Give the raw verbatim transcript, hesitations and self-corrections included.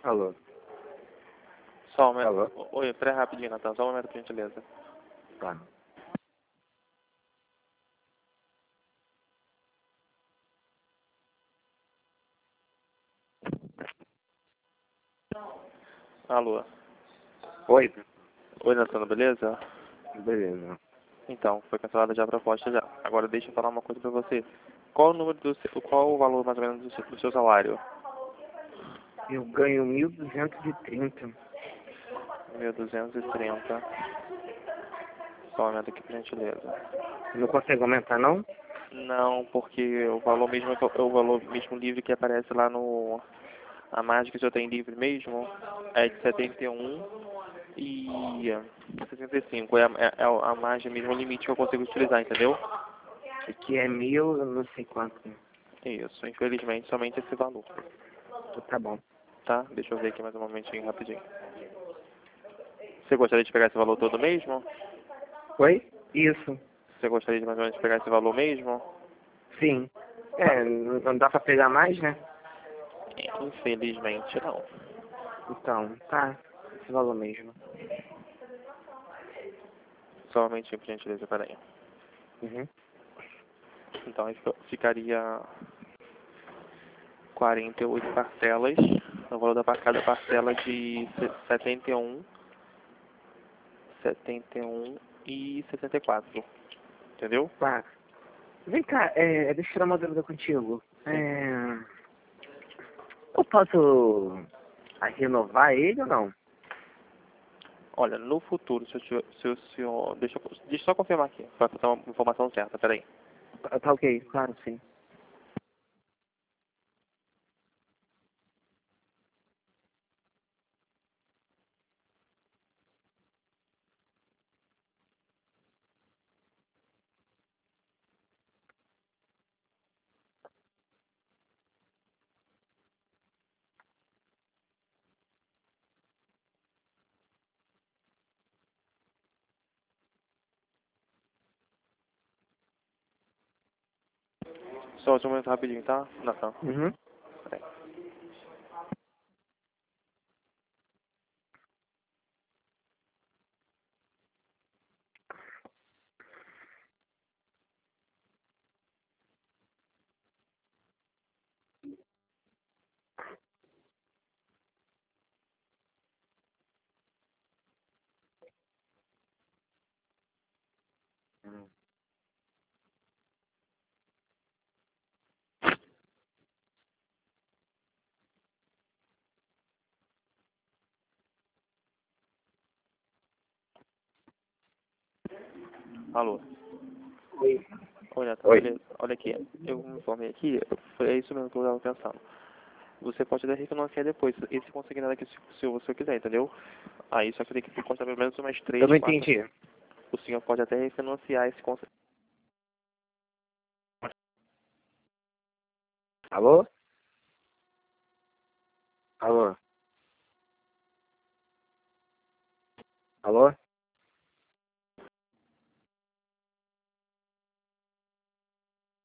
Alô? Só um momento. Alô? Oi, peraí rapidinho, Natan. Só um momento, por gentileza. Tá. Alô. Oi? Oi, Natan, beleza? Beleza. Então, foi cancelada já a proposta já. Agora deixa eu falar uma coisa pra você. Qual o número do seu, qual o valor mais ou menos do seu, do seu salário? Eu ganho mil duzentos e trinta. mil duzentos e trinta. Só um momento aqui, por gentileza. Não consegue aumentar, não? Não, porque o valor mesmo o valor mesmo livre que aparece lá no a margem que o senhor tem livre mesmo é de setenta e um e sessenta e cinco. É a, é a margem mesmo, o limite que eu consigo utilizar, entendeu? Que é mil, eu não sei quanto. Isso, infelizmente somente esse valor. Tá bom. Tá? Deixa eu ver aqui mais um momentinho rapidinho. Você gostaria de pegar esse valor todo mesmo? Oi? Isso. Você gostaria de mais ou menos pegar esse valor mesmo? Sim. É, não dá pra pegar mais, né? Infelizmente não. Então, tá. Esse valor mesmo. Só um momentinho, por gentileza, peraí. Uhum. Então aí fica- ficaria quarenta e oito parcelas, o valor da cada parcela de se- setenta e um, setenta e um e sessenta e quatro, entendeu? Tá. Vem cá, é, deixa eu tirar uma dúvida contigo. Sim. É, eu posso ah, renovar ele ou não? Olha, no futuro, se, eu tiver, se o senhor... Deixa eu, deixa eu só confirmar aqui, para fazer uma informação certa, peraí. Tá, tá ok, claro, sim. Só um momento rapidinho, tá, Natan? Uhum. Peraí. Alô? Oi. Oi, Natan, Oi. beleza? Olha aqui, eu me informei aqui, foi isso mesmo que eu estava pensando. Você pode até refinanciar depois, esse consignado aqui, se, se você quiser, entendeu? Aí só que tem que constar pelo menos umas Eu três, não quatro. entendi. O senhor pode até refinanciar esse consignado. Alô? Alô? Alô?